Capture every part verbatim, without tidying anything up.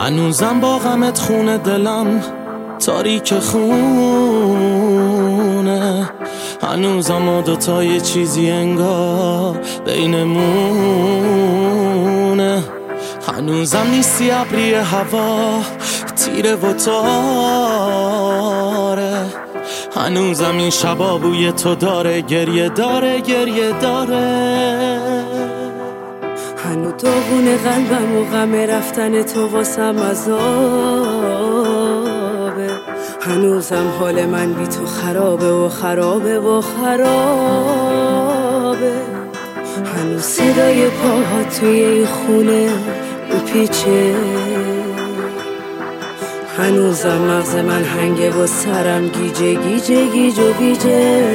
هنوزم با غمت خونه دلم تاریک خونه، هنوزم ما دوتا یه چیزی انگار بینمونه، هنوزم نیستی ابری هوا تیره و تاره، هنوزم این شبا بوی تو داره گریه داره گریه داره. هنو داغون قلبم و غم رفتن تو واسم عذابه، هنوزم حال من بی تو خرابه و خرابه و خرابه، هنوز صدای پاها توی این خونه میپیچه، هنوزم مغز من هنگه و سرم گیجه گیجه گیج و گیجه،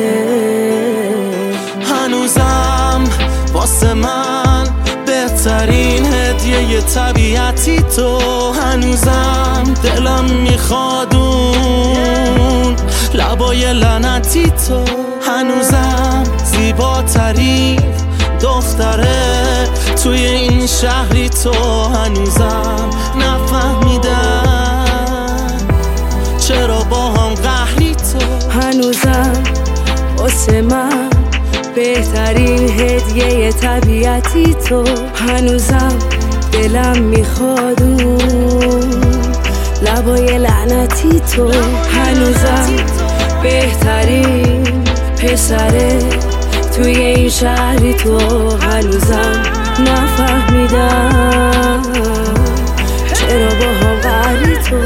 هنوزم واسه من بهترین هدیه طبیعتی تو، هنوزم دلم میخواد اون لبای لعنتی تو، هنوزم زیباترین دختره توی این شهری تو، هنوزم نفهمیدم چرا با هم قهری تو، هنوزم واسه من بهترین هدیه طبیعتی تو، هنوزم دلم میخواد اون لبای لعنتی تو، هنوزم بهترین پسره توی این شهری تو، هنوزم نفهمیدم چرا با هم قهری تو.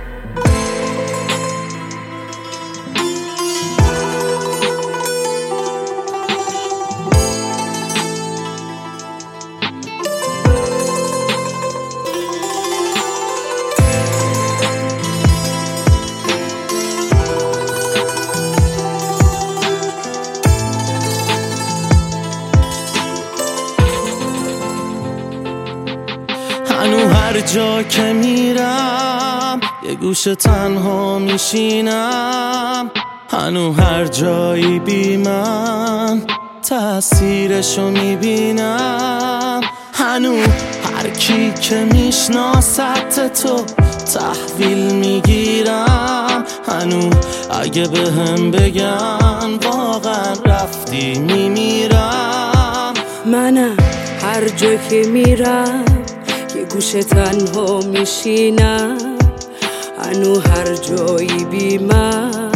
هنو هر جا که میرم یه گوشه تنها میشینم، هنو هر جایی بی من تأثیرشو میبینم، هنو هر کی که میشناست تو تحویل میگیرم، هنو اگه به هم بگن واقعا رفتی میمیرم، منم هر جا که میرم یه گوشه تنها میشینم، هنو هر جایی بی من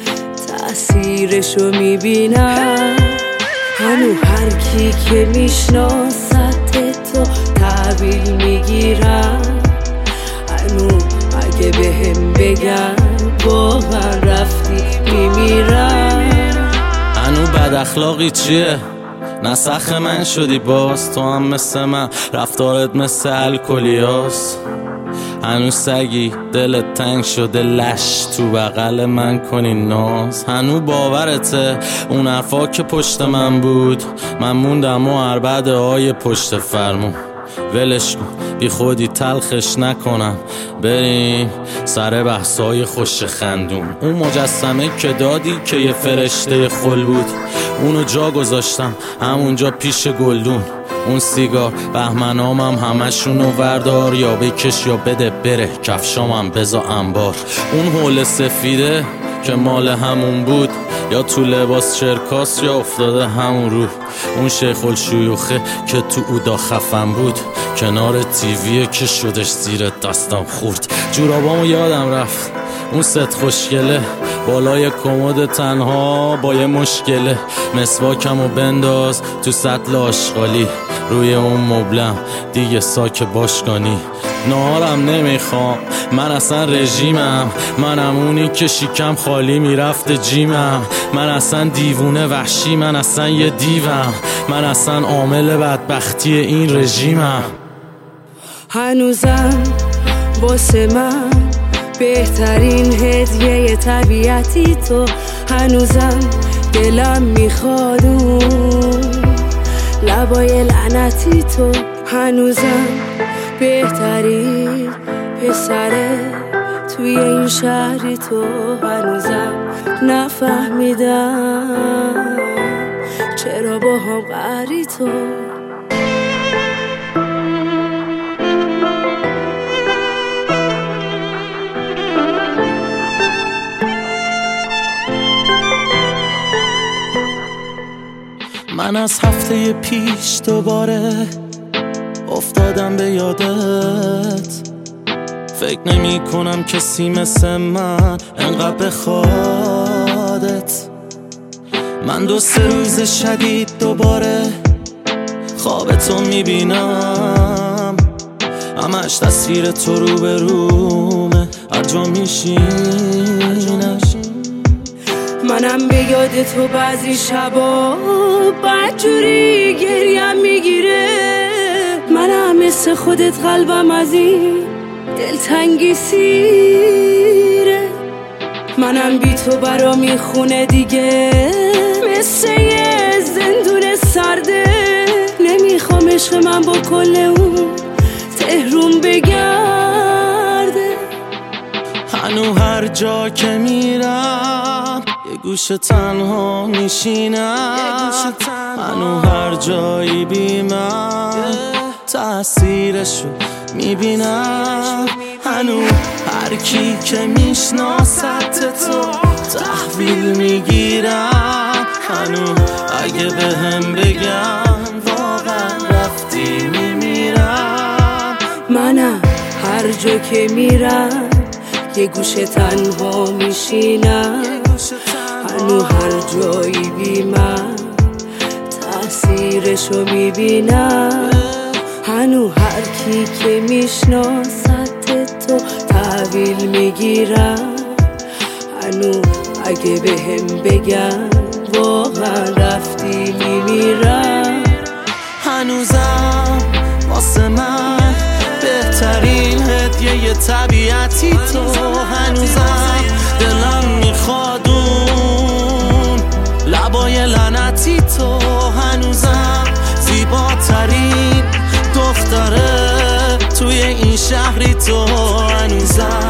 تأثیرشو میبینم، هنو هر کی که میشناست تو تحویل میگیرم، هنو اگه به هم بگن واقعا رفتی میمیرم، هنو بد اخلاقی چیه؟ نسخ من شدی باز، تو هم مثل من رفتارت مثل الکلیاس، هنو سگی دلت تنگ شده لش تو بغل من کنی ناز، هنو باورته اون حرفا که پشت من بود من موندم و عربده های پشت فرمون، ولش کن بی خودی تلخش نکنم بریم سر بحثای خوش خندون، اون مجسمه که دادی که یه فرشته خل بود اونو جا گذاشتم همونجا پیش گلدون، اون سیگار بهمنامم همشونو وردار یا بکش یا بده بره کفشامم بزا انبار، اون حول سفیده که مال همون بود یا تو لباس چرکاس یا افتاده همون رو، اون شیخ الشیوخه که تو اودا خفن بود کنار تیویه که شدش زیر دستم خورد، جورابامو یادم رفت اون ست خوشگله بالای کمد تنها با یه مشکله، مسواکمو بنداز تو سطل آشغالی روی اون مبلم دیگه ساک باشگانی، نهارم نمیخوام من اصلا رژیمم، منم اونی که شیکم خالی میرفت جیمم، من اصلا دیوونه وحشی، من اصلا یه دیوم، من اصلا عامل بدبختی این رژیمم، هنوزم واسه من بهترین هدیه طبیعتی تو، هنوزم دلم میخواد اون لبای لعنتی تو، هنوزم بهترین پسره توی این شهری تو، هنوزم نفهمیدم چرا با هم قهری تو. من از هفته پیش دوباره افتادم به یادت. فکر نمی کنم کسی مثل من انقدر بخوادت. من دو سه روز شدید دوباره خواب تو میبینم، همش تصویر تو رو به رومه هر جا میشینم. منم به یاد تو بعضی شبا بدجوری گریم میگیره. منم مثل خودت قلبم از این دلتنگی سیره. منم بی تو برا میخونه دیگه مثل یه زندون سرده. نمیخوام عشق من با کل اون تهرون بگرده. هنو هر جا که میرم یه گوشه تنها میشینم. هنو هر جایی بی من تأثیرشو میبینم. هنو هر کی که میشناست تو تحویل میگیرم. هنو اگه به هم بگم واقعا رفتی میمیرم. منم هر جا که میرم یه گوشه تنها میشینم. هنو هر جایی بی من تأثیرشو میبینم. هنو هر کی که میشناست تو تحویل میگیرم. هنو اگه به هم بگم واقعا رفتی میمیرم. هنوزم واسه من بهترین هدیه طبیعتی تو. هنوزم دلم میخواد اون لبای لعنتی تو. هنوزم زیباترین دختره توی این شهری تو. هنوزم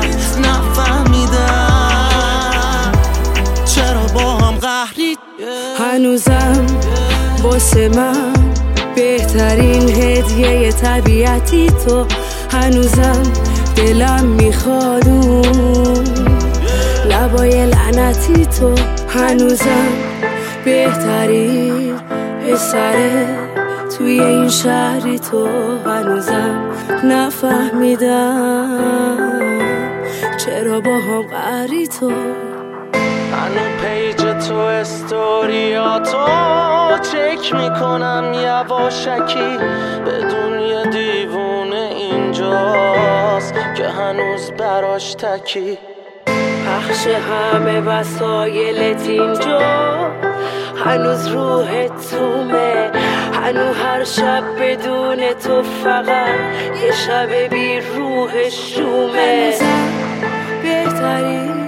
نفهمیدم چرا با هم قهری. هنوزم واسه من بهترین هدیه طبیعتی تو. هنوزم دلم میخواد اون لبای لعنتی تو. هنوزم بهترین پسره توی این شهری تو. هنوزم نفهمیدم چرا با هم قهری تو. هنو پیج تو استوریاتو چک میکنم یواشکی بدون یه دیوونه اینجاست که هنوز براش تکی. پخش همه وسایلت اینجا هنوز روحت تومه. هنو هر شب بدون تو فقط یه شب بی روح شومه. هنوزم بهترین